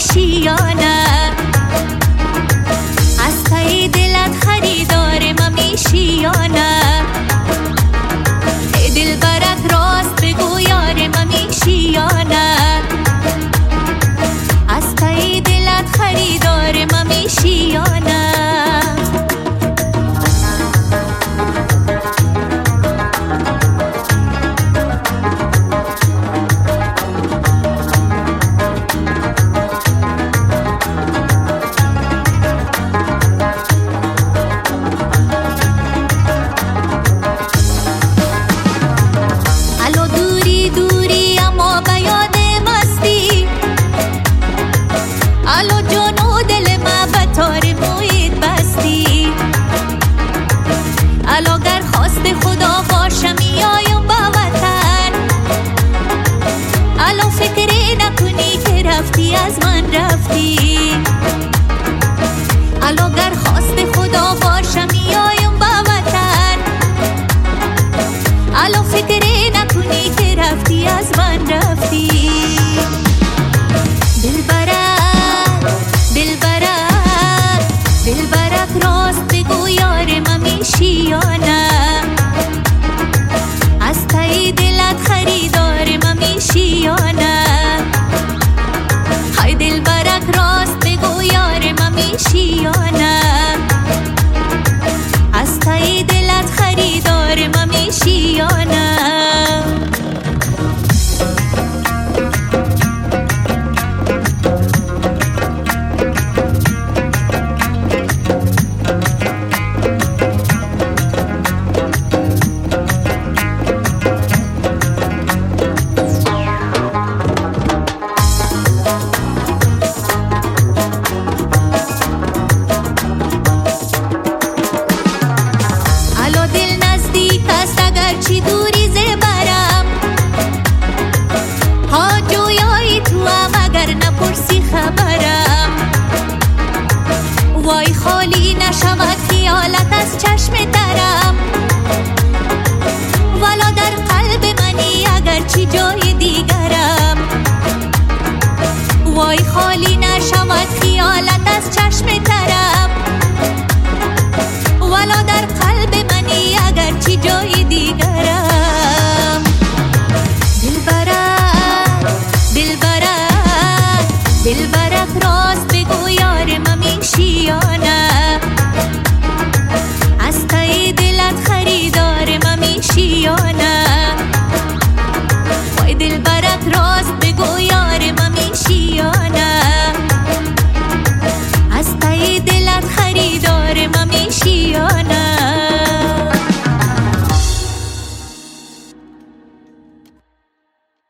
میشی یا نه؟ از ته دلت خریدار من میشی یا نه؟ دل برک راست بگو یار من میشی یا نه؟ از ته دلت خریدار من میشی یا نه؟ الاگر خواست خدا باشم میایم با وطن، الا فکری نکنی که رفتی از من رفتی. الاگر خواست خدا باشم میایم با وطن، الا فکری نکنی که رفتی از من رفتی. دلبرک راست بگو یار من میشی یا نه؟ از ته دلت خریدار من میشی یا نه؟ های دلبرک راست بگو یار من میشی یا نه؟ از ته دلت خریدار من میشی یا نه؟ چی دوری زبرم ها جویای تو هم اگر نپرسی خبرم. وای خالی نشود خیالت از چشم درم،